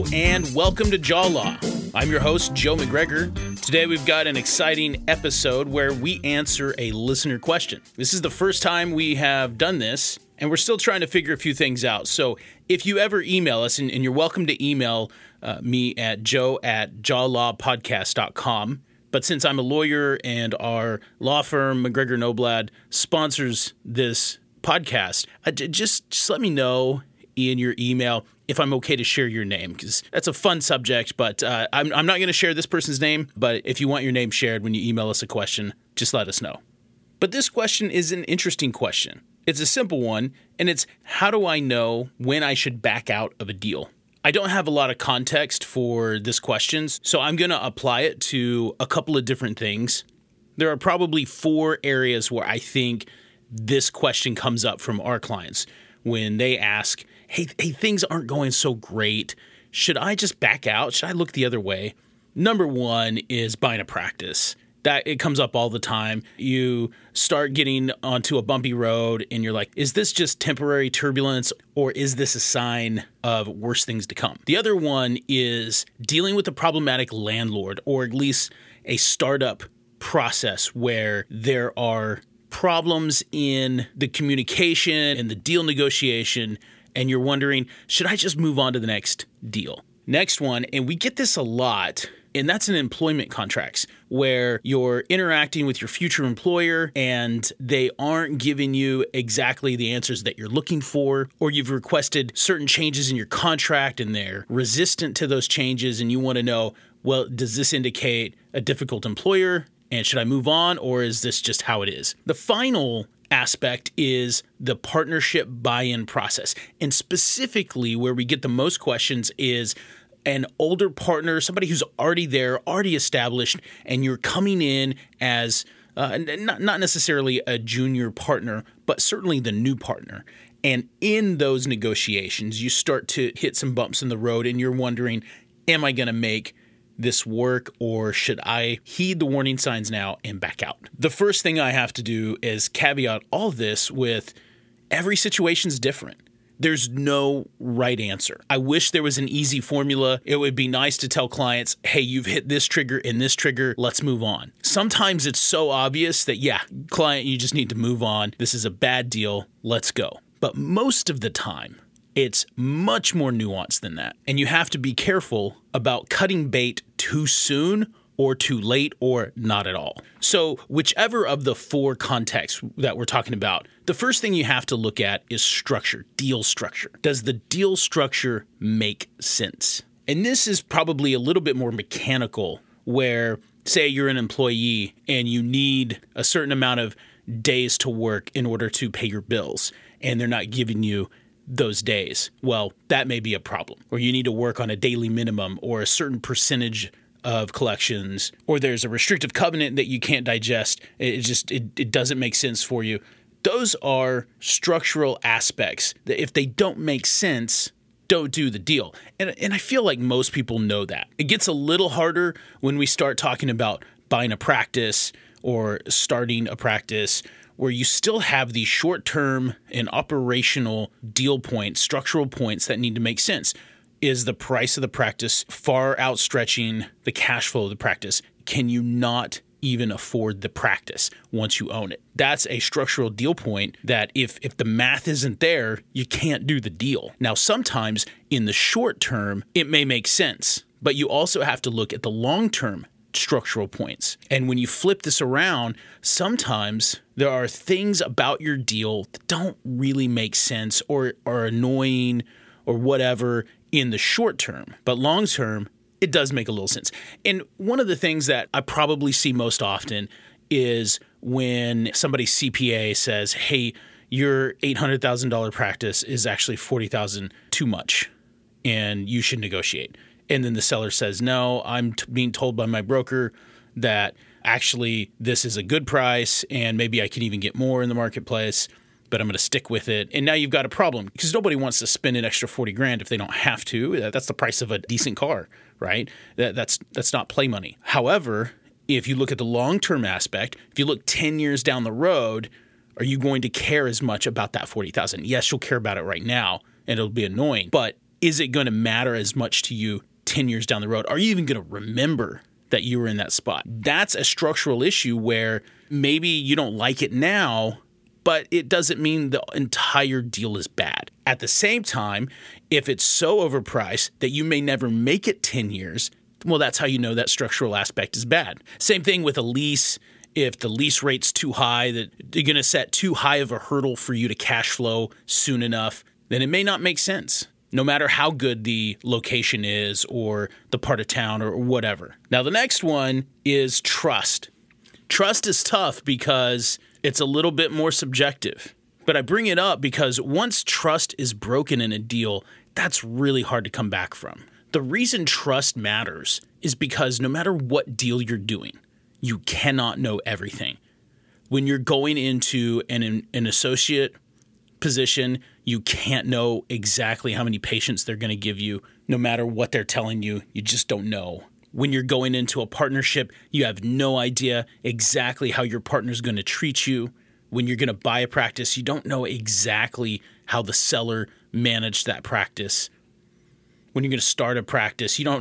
Hello and welcome to Jaw Law. I'm your host, Joe McGregor. Today we've got an exciting episode where we answer a listener question. This is the first time we have done this, and we're still trying to figure a few things out. So if you ever email us, and you're welcome to email me at joe@jawlawpodcast.com. But since I'm a lawyer and our law firm, McGregor Noblad, sponsors this podcast, just let me know in your email if I'm okay to share your name, because that's a fun subject, but I'm not going to share this person's name, but if you want your name shared when you email us a question, just let us know. But this question is an interesting question. It's a simple one, and it's, how do I know when I should back out of a deal? I don't have a lot of context for this question, so I'm going to apply it to a couple of different things. There are probably 4 areas where I think this question comes up from our clients when they ask, hey, things aren't going so great. Should I just back out? Should I look the other way? Number 1 is buying a practice. That it comes up all the time. You start getting onto a bumpy road and you're like, is this just temporary turbulence or is this a sign of worse things to come? The other one is dealing with a problematic landlord, or at least a startup process where there are problems in the communication and the deal negotiation, and you're wondering, should I just move on to the next deal? Next one, and we get this a lot, and that's in employment contracts where you're interacting with your future employer and they aren't giving you exactly the answers that you're looking for, or you've requested certain changes in your contract and they're resistant to those changes, and you want to know, well, does this indicate a difficult employer? And should I move on, or is this just how it is? The final aspect is the partnership buy-in process. And specifically where we get the most questions is an older partner, somebody who's already there, already established, and you're coming in as not necessarily a junior partner, but certainly the new partner. And in those negotiations, you start to hit some bumps in the road and you're wondering, am I going to make this work, or should I heed the warning signs now and back out? The first thing I have to do is caveat all of this with every situation's different. There's no right answer. I wish there was an easy formula. It would be nice to tell clients, hey, you've hit this trigger and this trigger, let's move on. Sometimes it's so obvious that, yeah, client, you just need to move on. This is a bad deal. Let's go. But most of the time, it's much more nuanced than that. And you have to be careful about cutting bait too soon or too late or not at all. So whichever of the 4 contexts that we're talking about, the first thing you have to look at is structure, deal structure. Does the deal structure make sense? And this is probably a little bit more mechanical, where say you're an employee and you need a certain amount of days to work in order to pay your bills, and they're not giving you those days. Well, that may be a problem. Or you need to work on a daily minimum or a certain percentage of collections, or there's a restrictive covenant that you can't digest. It doesn't make sense for you. Those are structural aspects that if they don't make sense, don't do the deal. And I feel like most people know that. It gets a little harder when we start talking about buying a practice or starting a practice, where you still have these short-term and operational deal points, structural points that need to make sense. Is the price of the practice far outstretching the cash flow of the practice? Can you not even afford the practice once you own it? That's a structural deal point that if the math isn't there, you can't do the deal. Now, sometimes in the short term, it may make sense, but you also have to look at the long-term structural points. And when you flip this around, sometimes there are things about your deal that don't really make sense or are annoying or whatever in the short term. But long term, it does make a little sense. And one of the things that I probably see most often is when somebody's CPA says, hey, your $800,000 practice is actually $40,000 too much, and you should negotiate. And then the seller says, no, I'm being told by my broker that actually this is a good price and maybe I can even get more in the marketplace, but I'm going to stick with it. And now you've got a problem because nobody wants to spend an extra $40,000 if they don't have to. That's the price of a decent car, right? That's not play money. However, if you look at the long-term aspect, if you look 10 years down the road, are you going to care as much about that $40,000? Yes, you'll care about it right now and it'll be annoying, but is it going to matter as much to you 10 years down the road? Are you even going to remember that you were in that spot? That's a structural issue where maybe you don't like it now, but it doesn't mean the entire deal is bad. At the same time, if it's so overpriced that you may never make it 10 years, well, that's how you know that structural aspect is bad. Same thing with a lease. If the lease rate's too high, that you're going to set too high of a hurdle for you to cash flow soon enough, then it may not make sense, no matter how good the location is or the part of town or whatever. Now, the next one is trust. Trust is tough because it's a little bit more subjective. But I bring it up because once trust is broken in a deal, that's really hard to come back from. The reason trust matters is because no matter what deal you're doing, you cannot know everything. When you're going into an associate position, you can't know exactly how many patients they're going to give you. No matter what they're telling you, you just don't know. When you're going into a partnership, you have no idea exactly how your partner's going to treat you. When you're going to buy a practice, you don't know exactly how the seller managed that practice. When you're going to start a practice, you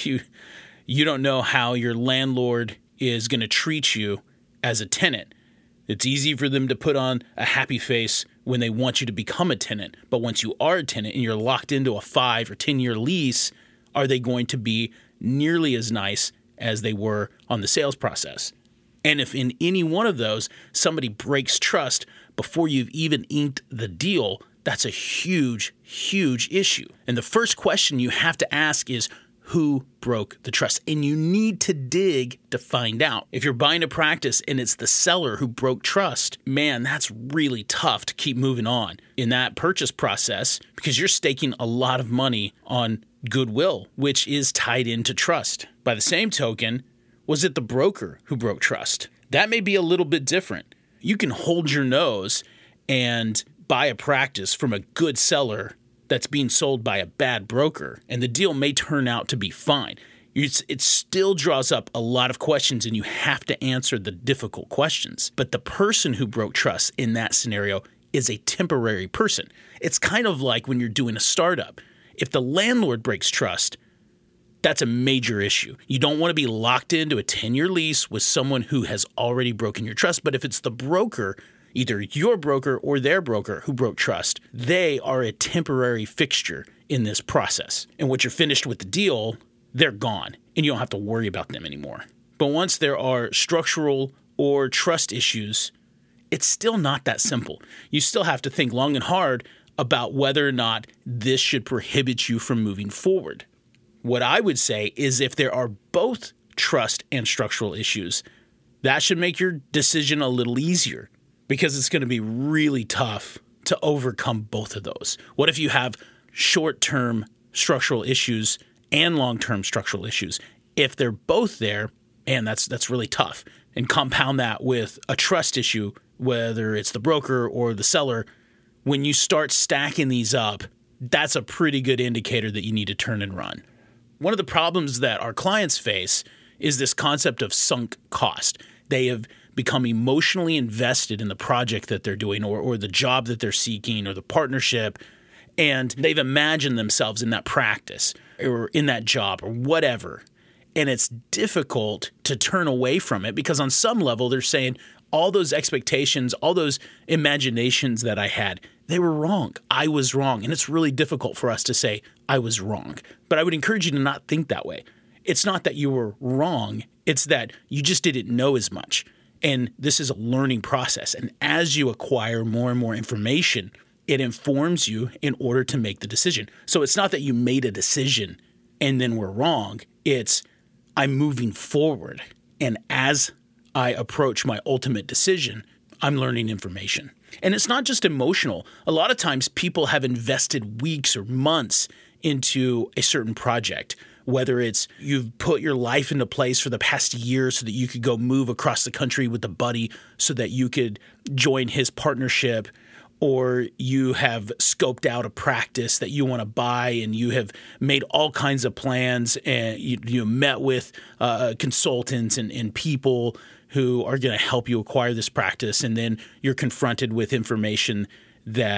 don't know how your landlord is going to treat you as a tenant. It's easy for them to put on a happy face when they want you to become a tenant. But once you are a tenant and you're locked into a 5 or 10-year lease, are they going to be nearly as nice as they were on the sales process? And if in any one of those, somebody breaks trust before you've even inked the deal, that's a huge, huge issue. And the first question you have to ask is, who broke the trust? And you need to dig to find out. If you're buying a practice and it's the seller who broke trust, man, that's really tough to keep moving on in that purchase process because you're staking a lot of money on goodwill, which is tied into trust. By the same token, was it the broker who broke trust? That may be a little bit different. You can hold your nose and buy a practice from a good seller that's being sold by a bad broker, and the deal may turn out to be fine. It still draws up a lot of questions, and you have to answer the difficult questions. But the person who broke trust in that scenario is a temporary person. It's kind of like when you're doing a startup. If the landlord breaks trust, that's a major issue. You don't want to be locked into a 10-year lease with someone who has already broken your trust. But if it's the broker, either your broker or their broker who broke trust, they are a temporary fixture in this process. And once you're finished with the deal, they're gone, and you don't have to worry about them anymore. But once there are structural or trust issues, it's still not that simple. You still have to think long and hard about whether or not this should prohibit you from moving forward. What I would say is if there are both trust and structural issues, that should make your decision a little easier because it's going to be really tough to overcome both of those. What if you have short-term structural issues and long-term structural issues? If they're both there, and that's really tough. And compound that with a trust issue, whether it's the broker or the seller, when you start stacking these up, that's a pretty good indicator that you need to turn and run. One of the problems that our clients face is this concept of sunk cost. They have become emotionally invested in the project that they're doing or the job that they're seeking or the partnership, and they've imagined themselves in that practice or in that job or whatever. And it's difficult to turn away from it because on some level they're saying all those expectations, all those imaginations that I had, they were wrong. I was wrong. And it's really difficult for us to say I was wrong. But I would encourage you to not think that way. It's not that you were wrong. It's that you just didn't know as much. And this is a learning process. And as you acquire more and more information, it informs you in order to make the decision. So it's not that you made a decision and then were wrong. It's I'm moving forward. And as I approach my ultimate decision, I'm learning information. And it's not just emotional. A lot of times people have invested weeks or months into a certain project, whether it's you've put your life into place for the past year so that you could go move across the country with a buddy so that you could join his partnership, or you have scoped out a practice that you want to buy and you have made all kinds of plans and you met with consultants and people who are going to help you acquire this practice. And then you're confronted with information that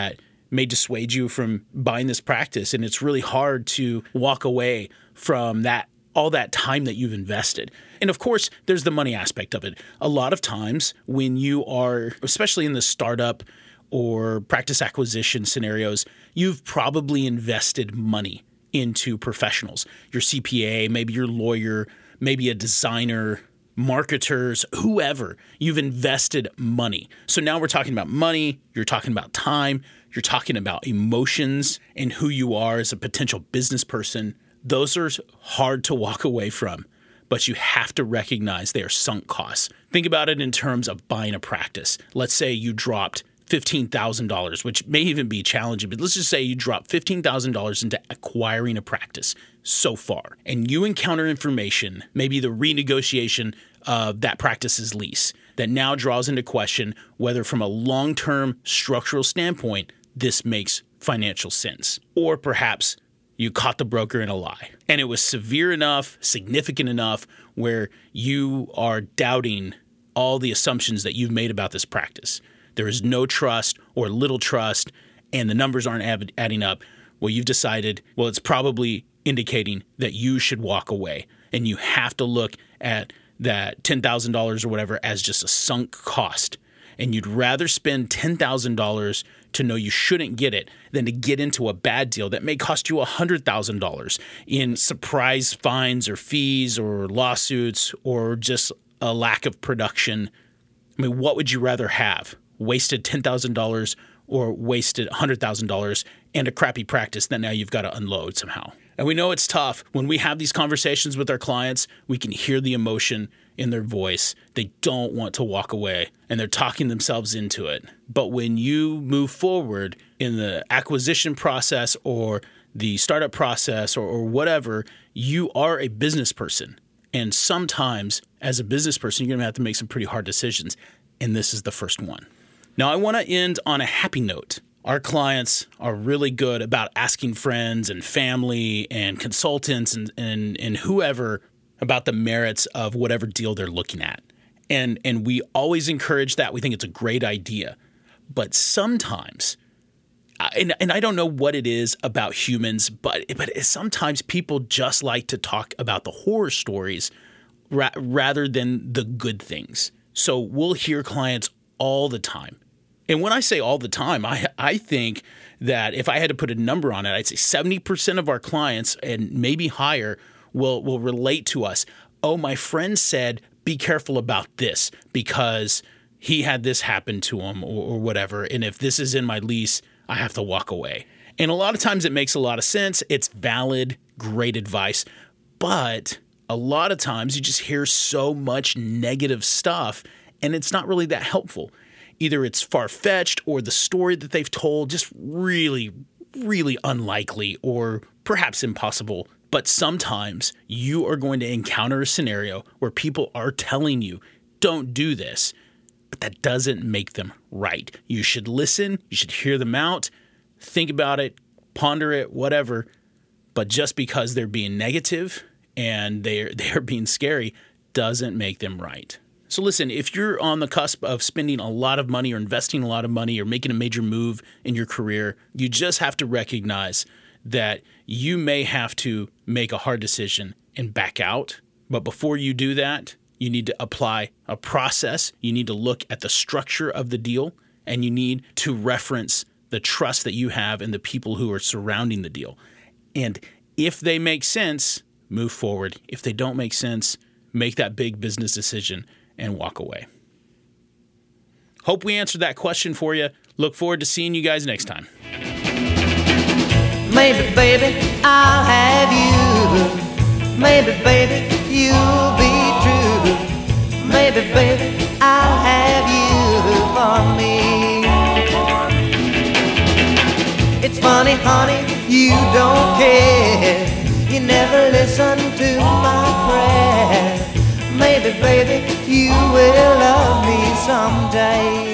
may dissuade you from buying this practice. And it's really hard to walk away from all that time that you've invested. And of course, there's the money aspect of it. A lot of times when you are, especially in the startup or practice acquisition scenarios, you've probably invested money into professionals, your CPA, maybe your lawyer, maybe a designer, marketers, whoever. You've invested money. So now we're talking about money, you're talking about time, you're talking about emotions and who you are as a potential business person. Those are hard to walk away from, but you have to recognize they are sunk costs. Think about it in terms of buying a practice. Let's say you dropped $15,000, which may even be challenging, but let's just say you drop $15,000 into acquiring a practice so far, and you encounter information, maybe the renegotiation of that practice's lease, that now draws into question whether from a long-term structural standpoint, this makes financial sense. Or perhaps you caught the broker in a lie, and it was severe enough, significant enough, where you are doubting all the assumptions that you've made about this practice. There is no trust or little trust, and the numbers aren't adding up. Well, you've decided, it's probably indicating that you should walk away, and you have to look at that $10,000 or whatever as just a sunk cost. And you'd rather spend $10,000 to know you shouldn't get it than to get into a bad deal that may cost you $100,000 in surprise fines or fees or lawsuits or just a lack of production. I mean, what would you rather have? Wasted $10,000 or wasted $100,000 and a crappy practice that now you've got to unload somehow. And we know it's tough. When we have these conversations with our clients, we can hear the emotion in their voice. They don't want to walk away, and they're talking themselves into it. But when you move forward in the acquisition process or the startup process or whatever, you are a business person. And sometimes as a business person, you're going to have to make some pretty hard decisions. And this is the first one. Now, I want to end on a happy note. Our clients are really good about asking friends and family and consultants and whoever about the merits of whatever deal they're looking at. And we always encourage that. We think it's a great idea. But sometimes, and I don't know what it is about humans, but sometimes people just like to talk about the horror stories rather than the good things. So we'll hear clients all the time. And when I say all the time, I think that if I had to put a number on it, I'd say 70% of our clients and maybe higher will relate to us. Oh, my friend said, be careful about this because he had this happen to him or whatever. And if this is in my lease, I have to walk away. And a lot of times it makes a lot of sense. It's valid, great advice. But a lot of times you just hear so much negative stuff and it's not really that helpful. Either it's far-fetched or the story that they've told just really, really unlikely or perhaps impossible. But sometimes you are going to encounter a scenario where people are telling you, don't do this, but that doesn't make them right. You should listen, you should hear them out, think about it, ponder it, whatever. But just because they're being negative and they're being scary doesn't make them right. So listen, if you're on the cusp of spending a lot of money or investing a lot of money or making a major move in your career, you just have to recognize that you may have to make a hard decision and back out. But before you do that, you need to apply a process. You need to look at the structure of the deal, and you need to reference the trust that you have in the people who are surrounding the deal. And if they make sense, move forward. If they don't make sense, make that big business decision and walk away. Hope we answered that question for you. Look forward to seeing you guys next time. Maybe, baby, I'll have you. Maybe, baby, you'll be true. Maybe, baby, I'll have you for me. It's funny, honey, you don't care. You never listen to my prayer. Maybe, baby, you will love me someday.